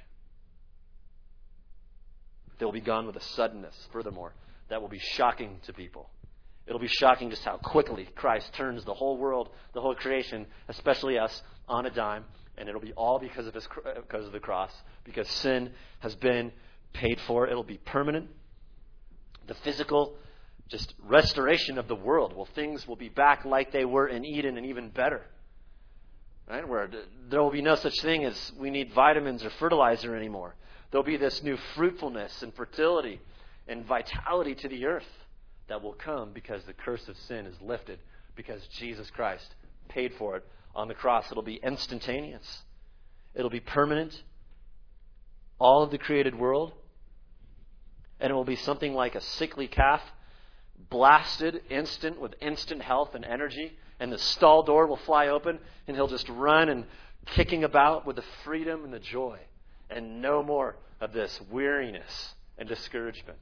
They'll be gone with a suddenness, furthermore, that will be shocking to people. It'll be shocking just how quickly Christ turns the whole world, the whole creation, especially us, on a dime. And it'll be all because of the cross, because sin has been paid for. It'll be permanent. The physical just restoration of the world. Well, things will be back like they were in Eden and even better. Right? Where there will be no such thing as we need vitamins or fertilizer anymore. There'll be this new fruitfulness and fertility and vitality to the earth that will come because the curse of sin is lifted, because Jesus Christ paid for it on the cross. It'll be instantaneous. It'll be permanent. All of the created world. And it will be something like a sickly calf, blasted instant with instant health and energy. And the stall door will fly open and he'll just run and kicking about with the freedom and the joy. And no more of this weariness and discouragement.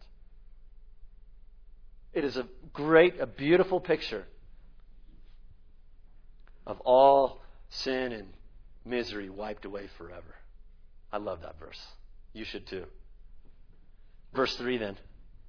It is a beautiful picture of all sin and misery wiped away forever. I love that verse. You should too. Verse 3 then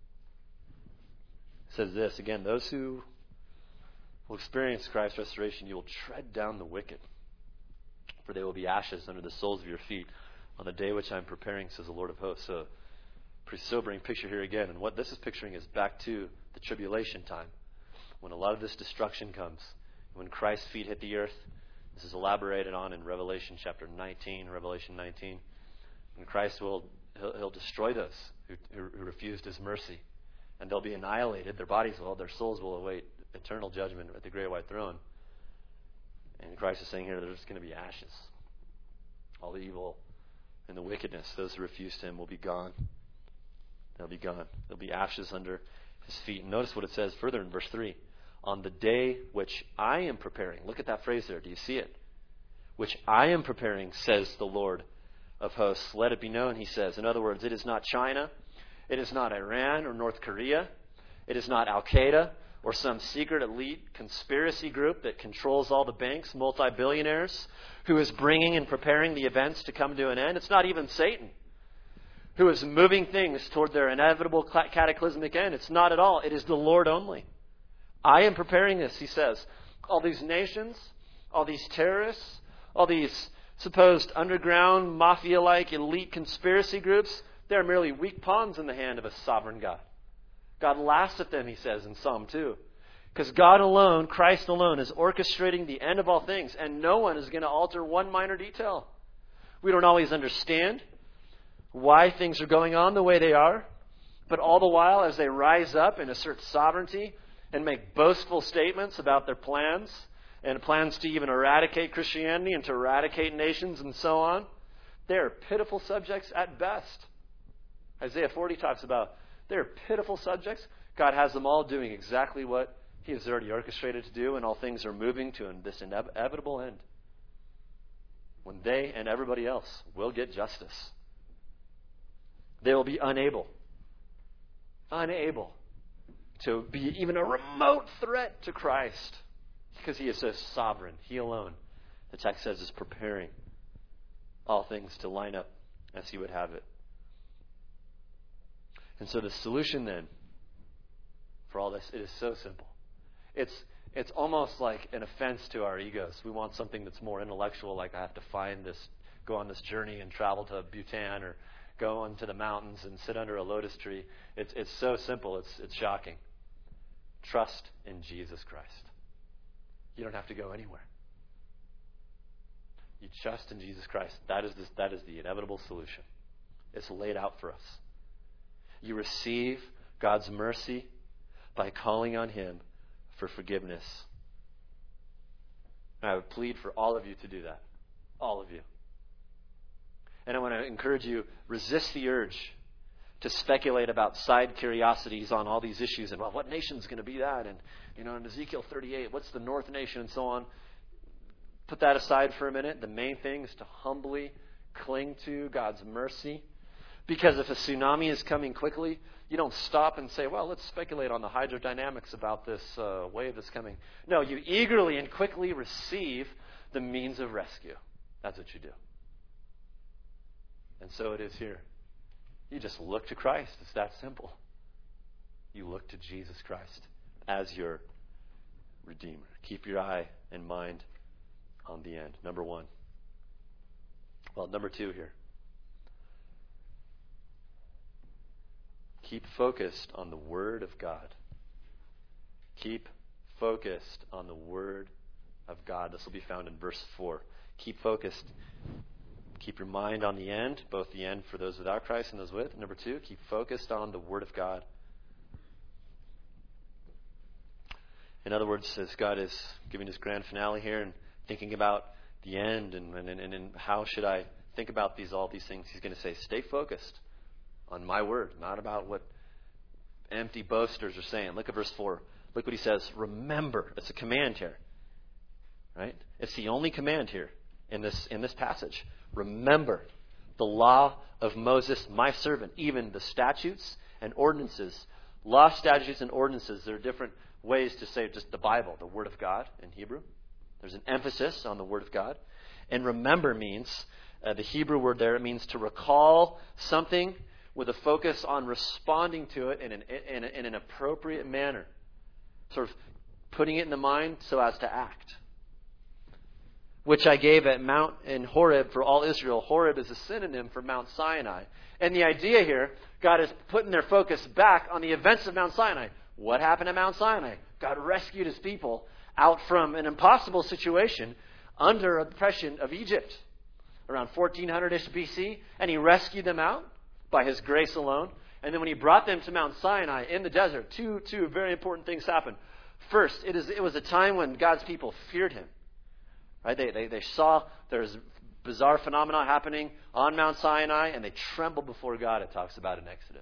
says this, again, those who will experience Christ's restoration, you will tread down the wicked, for they will be ashes under the soles of your feet on the day which I'm preparing, says the Lord of hosts. So, pretty sobering picture here again. And what this is picturing is back to the tribulation time, when a lot of this destruction comes. When Christ's feet hit the earth, this is elaborated on in Revelation chapter 19, Revelation 19. And Christ he'll destroy those who refused His mercy. And they'll be annihilated. Their bodies will, their souls will await eternal judgment at the great white throne. And Christ is saying here there's going to be ashes. All the evil and the wickedness, those who refused Him will be gone. They'll be gone. There'll be ashes under His feet. And notice what it says further in verse 3. On the day which I am preparing. Look at that phrase there. Do you see it? Which I am preparing, says the Lord of hosts. Let it be known, He says. In other words, it is not China. It is not Iran or North Korea. It is not Al-Qaeda or some secret elite conspiracy group that controls all the banks, multi-billionaires, who is bringing and preparing the events to come to an end. It's not even Satan, who is moving things toward their inevitable cataclysmic end. It's not at all. It is the Lord only. I am preparing this, He says. All these nations, all these terrorists, all these supposed underground, mafia-like elite conspiracy groups, they're merely weak pawns in the hand of a sovereign God. God laughs at them, He says in Psalm 2. Because God alone, Christ alone, is orchestrating the end of all things, and no one is going to alter one minor detail. We don't always understand why things are going on the way they are, but all the while, as they rise up and assert sovereignty and make boastful statements about their plans, and plans to even eradicate Christianity and to eradicate nations and so on, they are pitiful subjects at best. Isaiah 40 talks about they're pitiful subjects. God has them all doing exactly what He has already orchestrated to do, and all things are moving to this inevitable end, when they and everybody else will get justice. They will be unable to be even a remote threat to Christ, because He is so sovereign. He alone, the text says, is preparing all things to line up as He would have it. And so the solution then for all this, it is so simple. It's almost like an offense to our egos. We want something that's more intellectual, like I have to go on this journey and travel to Bhutan, or go into the mountains and sit under a lotus tree. It's so simple, it's shocking. Trust in Jesus Christ. You don't have to go anywhere. You trust in Jesus Christ. That is the inevitable solution. It's laid out for us. You receive God's mercy by calling on Him for forgiveness. And I would plead for all of you to do that. All of you. And I want to encourage you, resist the urge to speculate about side curiosities on all these issues. And, well, what nation's going to be that? And, in Ezekiel 38, what's the north nation and so on? Put that aside for a minute. The main thing is to humbly cling to God's mercy. Because if a tsunami is coming quickly, you don't stop and say, well, let's speculate on the hydrodynamics about this wave that's coming. No, you eagerly and quickly receive the means of rescue. That's what you do. And so it is here. You just look to Christ. It's that simple. You look to Jesus Christ as your Redeemer. Keep your eye and mind on the end. Number one. Well, number two here. Keep focused on the Word of God. Keep focused on the Word of God. This will be found in verse 4. Keep focused. Keep your mind on the end, both the end for those without Christ and those with. Number two, keep focused on the Word of God. In other words, as God is giving His grand finale here and thinking about the end and how should I think about all these things, He's going to say, stay focused on my Word, not about what empty boasters are saying. Look at verse 4. Look what He says. Remember. It's a command here. Right? It's the only command here in this passage. Remember the law of Moses, my servant, even the statutes and ordinances. Law, statutes, and ordinances. There are different ways to say just the Bible, the Word of God in Hebrew. There's an emphasis on the Word of God. And remember means, the Hebrew word there, it means to recall something with a focus on responding to it in an appropriate manner. Sort of putting it in the mind so as to act. Which I gave at Mount in Horeb for all Israel. Horeb is a synonym for Mount Sinai. And the idea here, God is putting their focus back on the events of Mount Sinai. What happened at Mount Sinai? God rescued His people out from an impossible situation under oppression of Egypt around 1400-ish BC. And He rescued them out by His grace alone. And then when He brought them to Mount Sinai in the desert, two very important things happened. First, it was a time when God's people feared Him. Right? They saw there's bizarre phenomena happening on Mount Sinai, and they trembled before God, it talks about in Exodus.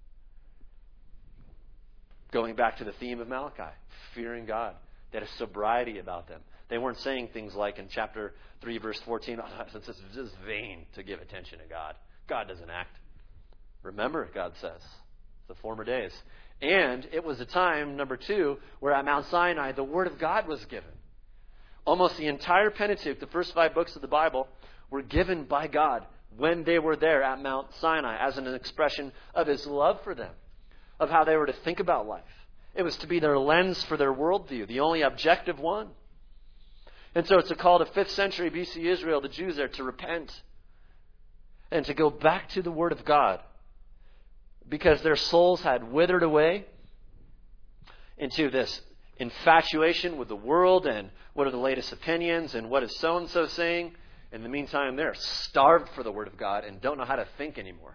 Going back to the theme of Malachi, fearing God. They had a sobriety about them. They weren't saying things like in chapter 3, verse 14, it's just vain to give attention to God. God doesn't act. Remember, God says, the former days. And it was a time, number two, where at Mount Sinai, the Word of God was given. Almost the entire Pentateuch, the first 5 books of the Bible, were given by God when they were there at Mount Sinai as an expression of His love for them, of how they were to think about life. It was to be their lens for their worldview, the only objective one. And so it's a call to 5th century BC Israel, the Jews there, to repent and to go back to the Word of God because their souls had withered away into this infatuation with the world and what are the latest opinions and what is so-and-so saying. In the meantime, they're starved for the Word of God and don't know how to think anymore.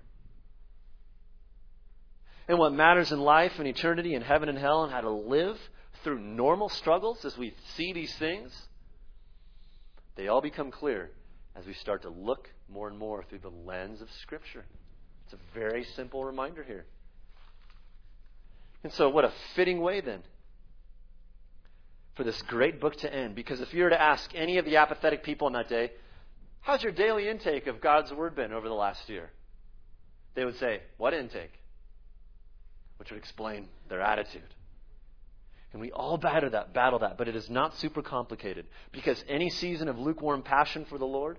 And what matters in life and eternity and heaven and hell and how to live through normal struggles as we see these things, they all become clear as we start to look more and more through the lens of Scripture. It's a very simple reminder here. And so what a fitting way then for this great book to end. Because if you were to ask any of the apathetic people in that day, how's your daily intake of God's Word been over the last year? They would say, what intake? Which would explain their attitude. And we all battle that, but it is not super complicated. Because any season of lukewarm passion for the Lord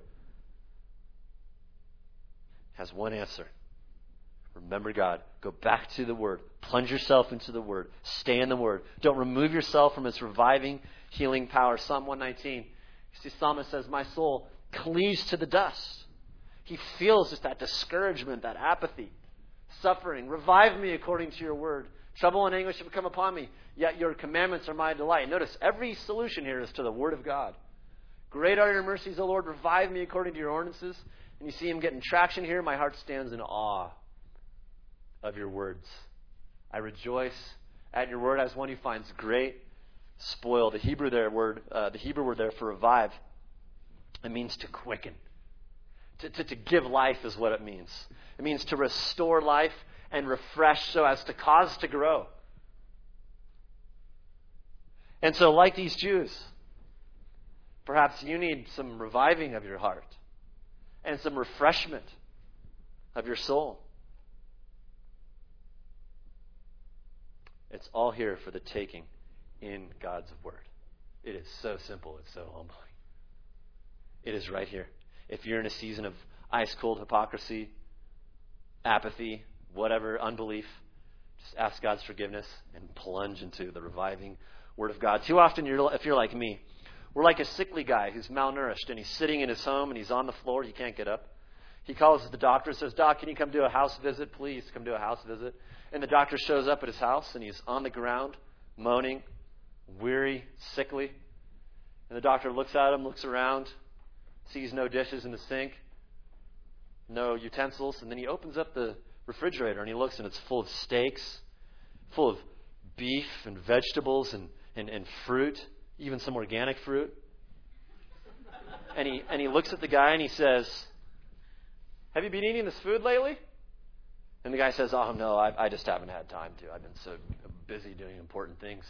has one answer. Remember God. Go back to the Word. Plunge yourself into the Word. Stay in the Word. Don't remove yourself from its reviving, healing power. Psalm 119. You see, Psalmist says, my soul cleaves to the dust. He feels just that discouragement, that apathy. suffering. Revive me according to your word. Trouble and anguish have come upon me, yet your commandments are my delight. Notice, every solution here is to the word of God. Great are your mercies, O Lord. Revive me according to your ordinances. And you see him getting traction here. My heart stands in awe of your words. I rejoice at your word as one who finds great spoil. The Hebrew word there for revive, it means to quicken. To give life is what it means. It means to restore life and refresh so as to cause to grow. And so, like these Jews, perhaps you need some reviving of your heart and some refreshment of your soul. It's all here for the taking in God's word. It is so simple. It's so humbling. It is right here. If you're in a season of ice-cold hypocrisy, apathy, whatever, unbelief, just ask God's forgiveness and plunge into the reviving word of God. Too often, if you're like me, we're like a sickly guy who's malnourished and he's sitting in his home and he's on the floor. He can't get up. He calls the doctor and says, Doc, can you come do a house visit? Please come do a house visit. And the doctor shows up at his house and he's on the ground, moaning, weary, sickly. And the doctor looks at him, looks around, sees no dishes in the sink, no utensils, and then he opens up the refrigerator and he looks and it's full of steaks, full of beef and vegetables and fruit, even some organic fruit. And he looks at the guy and he says, have you been eating this food lately? And the guy says, oh no, I just haven't had time to. I've been so busy doing important things.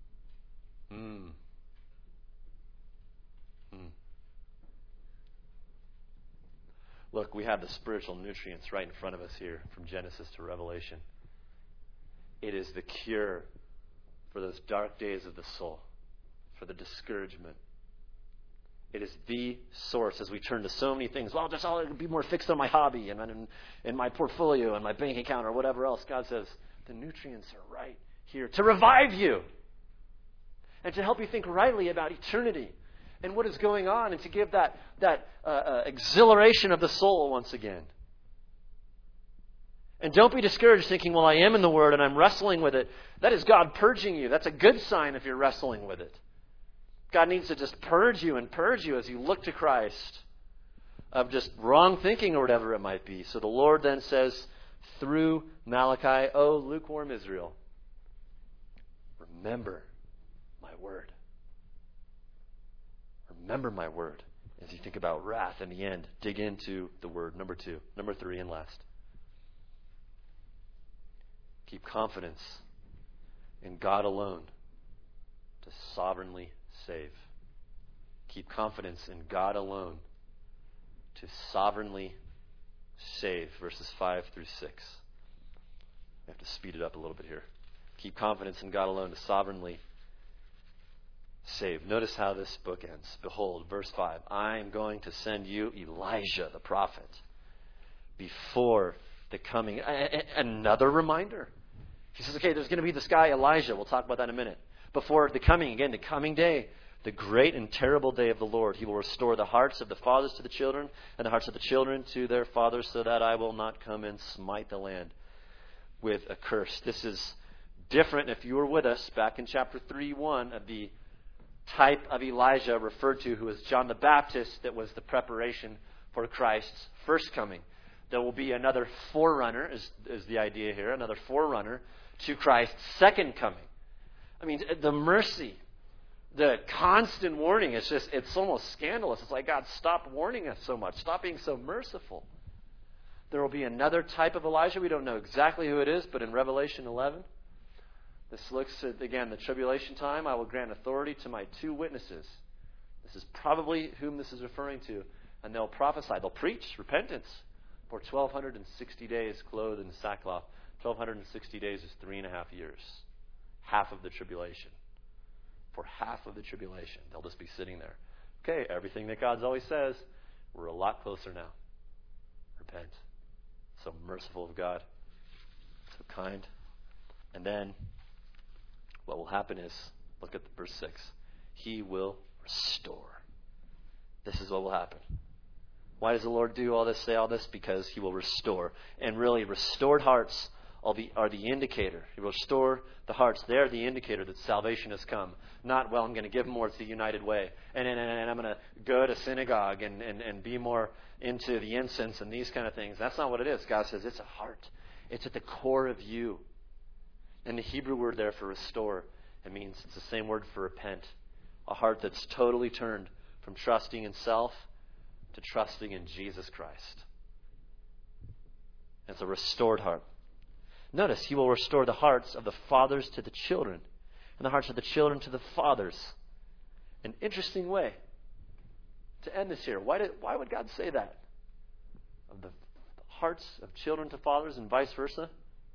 Look, we have the spiritual nutrients right in front of us here from Genesis to Revelation. It is the cure for those dark days of the soul, for the discouragement. It is the source as we turn to so many things. Well, I'll be more fixed on my hobby and my portfolio and my bank account or whatever else. God says the nutrients are right here to revive you and to help you think rightly about eternity and what is going on, and to give that exhilaration of the soul once again. And don't be discouraged thinking, well, I am in the Word and I'm wrestling with it. That is God purging you. That's a good sign if you're wrestling with it. God needs to just purge you as you look to Christ of just wrong thinking or whatever it might be. So the Lord then says through Malachi, O lukewarm Israel, remember my word. Remember my word. As you think about wrath in the end, dig into the word. Number 2. Number 3 and last. Keep confidence in God alone to sovereignly save. Keep confidence in God alone to sovereignly save. Verses 5 through 6. I have to speed it up a little bit here. Keep confidence in God alone to sovereignly save. Notice how this book ends. Behold, verse 5. I am going to send you Elijah the prophet before the coming. Another reminder. He says, okay, there's going to be this guy Elijah. We'll talk about that in a minute. Before the coming day, the great and terrible day of the Lord. He will restore the hearts of the fathers to the children and the hearts of the children to their fathers, so that I will not come and smite the land with a curse. This is different, if you were with us back in chapter 3:1, of the type of Elijah referred to, who was John the Baptist, that was the preparation for Christ's first coming. There will be another forerunner, is the idea here, another forerunner to Christ's second coming. I mean, the mercy, the constant warning, it's almost scandalous. It's like, God, stop warning us so much. Stop being so merciful. There will be another type of Elijah. We don't know exactly who it is, but in Revelation 11, this looks at, again, the tribulation time. I will grant authority to my 2 witnesses. This is probably whom this is referring to. And they'll prophesy. They'll preach repentance for 1,260 days clothed in sackcloth. 1,260 days is 3.5 years. Half of the tribulation. For half of the tribulation, they'll just be sitting there. Okay, everything that God's always says, we're a lot closer now. Repent. So merciful of God. So kind. And then what will happen is, look at verse 6. He will restore. This is what will happen. Why does the Lord do all this, say all this? Because He will restore. And really, restored hearts are the indicator. He will restore the hearts. They're the indicator that salvation has come. Not, well, I'm going to give more to the United Way. And I'm going to go to synagogue and be more into the incense and these kind of things. That's not what it is. God says it's a heart. It's at the core of you. And the Hebrew word there for restore, it's the same word for repent. A heart that's totally turned from trusting in self to trusting in Jesus Christ. It's a restored heart. Notice, He will restore the hearts of the fathers to the children, and the hearts of the children to the fathers. An interesting way to end this here. Why would God say that? Of the hearts of children to fathers and vice versa?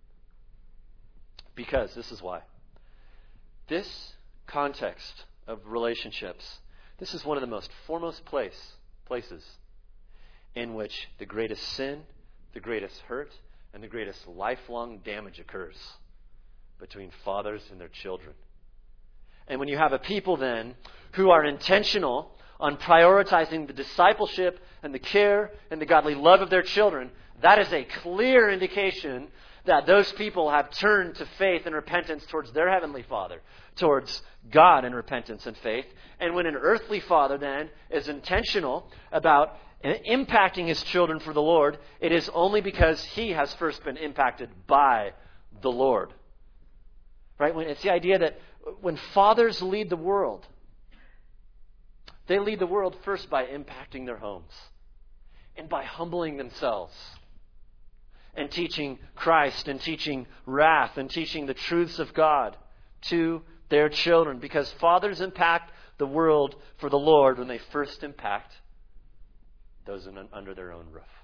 Because this is why. This context of relationships, this is one of the most foremost places in which the greatest sin, the greatest hurt, and the greatest lifelong damage occurs between fathers and their children. And when you have a people then who are intentional on prioritizing the discipleship and the care and the godly love of their children, that is a clear indication that those people have turned to faith and repentance towards their Heavenly Father, towards God in repentance and faith. And when an earthly father then is intentional about impacting his children for the Lord, it is only because he has first been impacted by the Lord. Right? It's the idea that when fathers lead the world, they lead the world first by impacting their homes and by humbling themselves and teaching Christ and teaching wrath and teaching the truths of God to their children. Because fathers impact the world for the Lord when they first impact those under their own roof.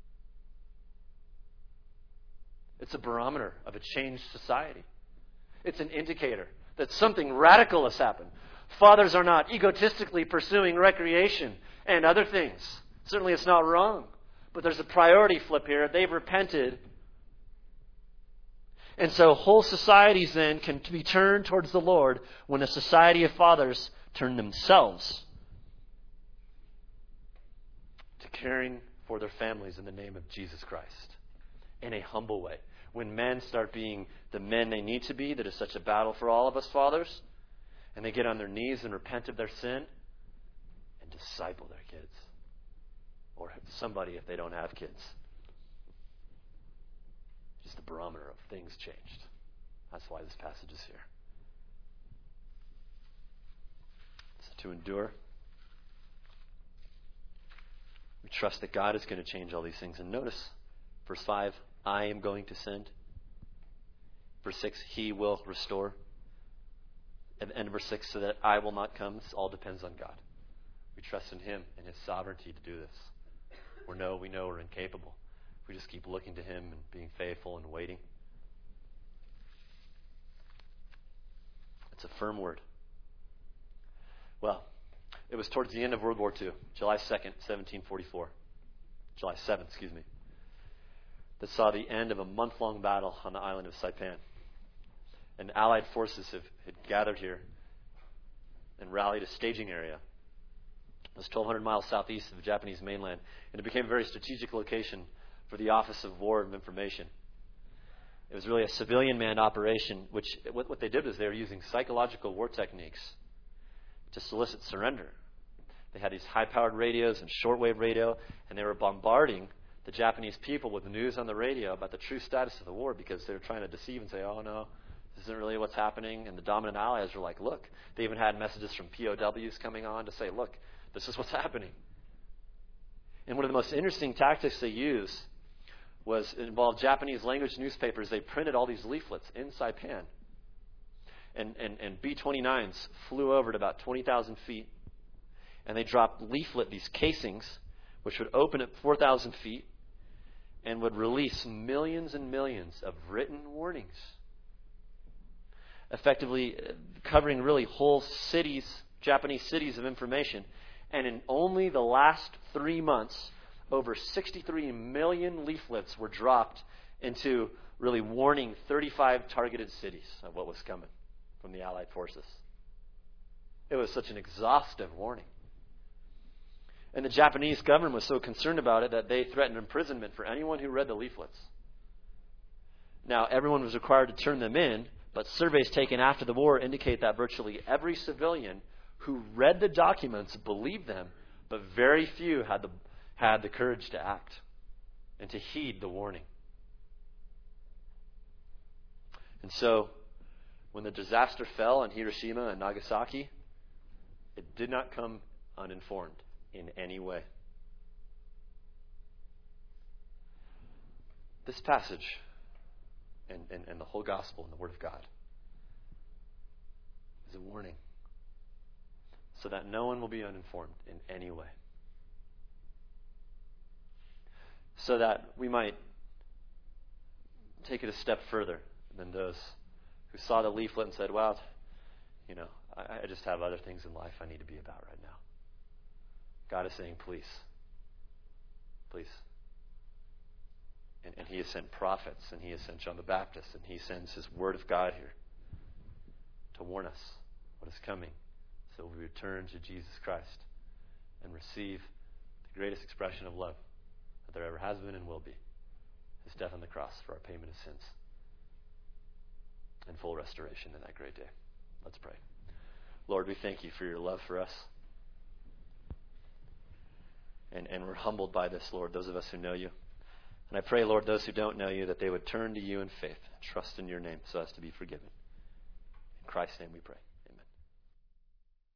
It's a barometer of a changed society. It's an indicator that something radical has happened. Fathers are not egotistically pursuing recreation and other things. Certainly it's not wrong. But there's a priority flip here. They've repented. And so whole societies then can be turned towards the Lord when a society of fathers turn themselves to caring for their families in the name of Jesus Christ in a humble way. When men start being the men they need to be, that is such a battle for all of us fathers, and they get on their knees and repent of their sin and disciple their kids. Or somebody if they don't have kids. Just the barometer of things changed. That's why this passage is here. So to endure, we trust that God is going to change all these things. And notice, verse 5, I am going to send. Verse 6, He will restore. At the end of verse 6, so that I will not come. This all depends on God. We trust in Him and His sovereignty to do this. We know we're incapable. We just keep looking to Him and being faithful and waiting. It's a firm word. Well, it was towards the end of World War II, July 2nd, 1744. July 7th, that saw the end of a month-long battle on the island of Saipan. And Allied forces had gathered here and rallied a staging area. It was 1,200 miles southeast of the Japanese mainland, and it became a very strategic location for the Office of War and Information. It was really a civilian-manned operation, which what they did was they were using psychological war techniques to solicit surrender. They had these high-powered radios and shortwave radio, and they were bombarding the Japanese people with news on the radio about the true status of the war because they were trying to deceive and say, oh no, this isn't really what's happening. And the dominant allies were like, look. They even had messages from POWs coming on to say, look, this is what's happening. And one of the most interesting tactics they used involved Japanese language newspapers. They printed all these leaflets in Saipan. And B-29s flew over at about 20,000 feet. And they dropped these casings, which would open at 4,000 feet and would release millions and millions of written warnings, effectively covering really whole cities, Japanese cities of information. And in only the last 3 months, over 63 million leaflets were dropped into really warning 35 targeted cities of what was coming from the Allied forces. It was such an exhaustive warning. And the Japanese government was so concerned about it that they threatened imprisonment for anyone who read the leaflets. Now, everyone was required to turn them in, but surveys taken after the war indicate that virtually every civilian who read the documents believed them, but very few had the courage to act and to heed the warning. And so, when the disaster fell on Hiroshima and Nagasaki, it did not come uninformed in any way. This passage and the whole gospel and the Word of God is a warning so that no one will be uninformed in any way. So that we might take it a step further than those who saw the leaflet and said, well, I just have other things in life I need to be about right now. God is saying, please. And He has sent prophets, and He has sent John the Baptist, and He sends His Word of God here to warn us what is coming, so we return to Jesus Christ and receive the greatest expression of love that there ever has been and will be, His death on the cross for our payment of sins and full restoration in that great day. Let's pray. Lord, we thank You for Your love for us. And we're humbled by this, Lord, those of us who know You. And I pray, Lord, those who don't know You, that they would turn to You in faith, trust in Your name so as to be forgiven. In Christ's name we pray.